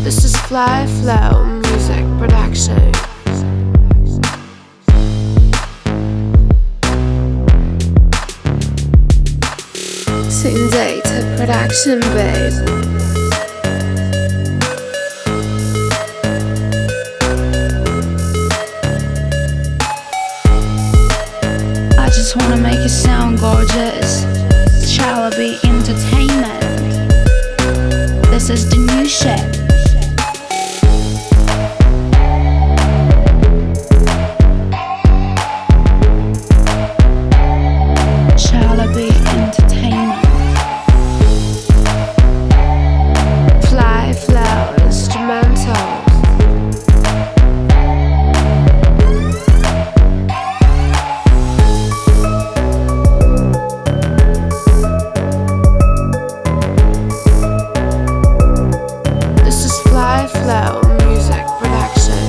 This is Fly Flow Music Production. Sitting Data Production, babe. I just wanna make it sound gorgeous. Shall be entertainment. This is the new shit. Shall be entertainment. Fly Flow Instrumentals. This is Fly Flow Music Production.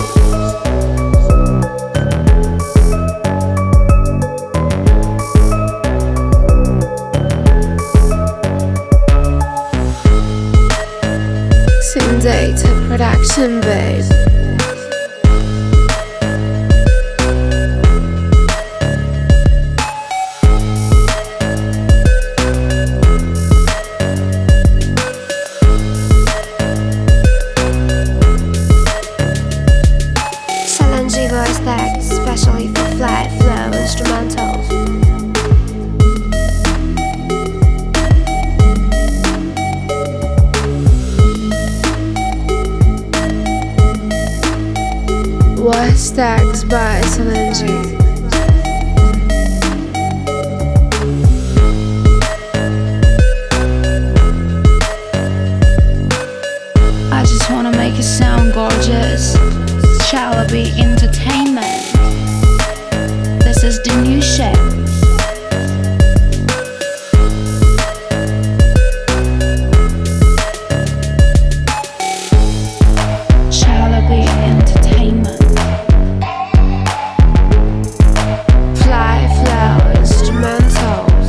Sitting Data Production, babe. Salangi voice tag, especially for Fly Flow Instrumentals. Voice tags by Salangi. I just wanna make it sound gorgeous. Shall be entertainment. This is the new shit. Shall be entertainment. Fly Flow Instrumentals.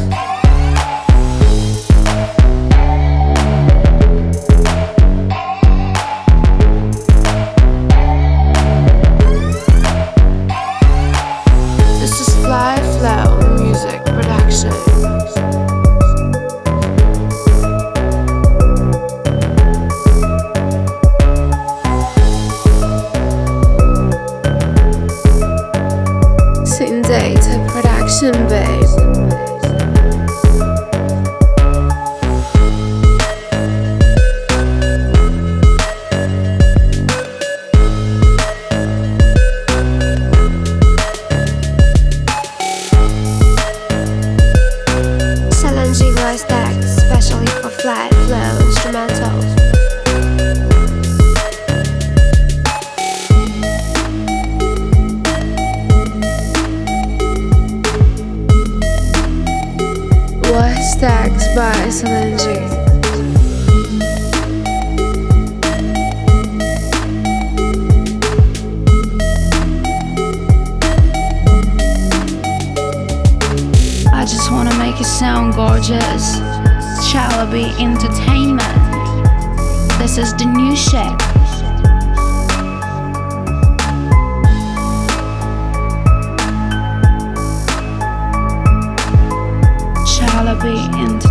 This is Fly Flow Music Production. Sitting Data Production, babe. Salangi voice tag, especially for Fly Flow Instrumentals. Voice tags by Salangi. I just wanna make it sound gorgeous. Shall be entertainment. This is the new shit. Shall be entertainment.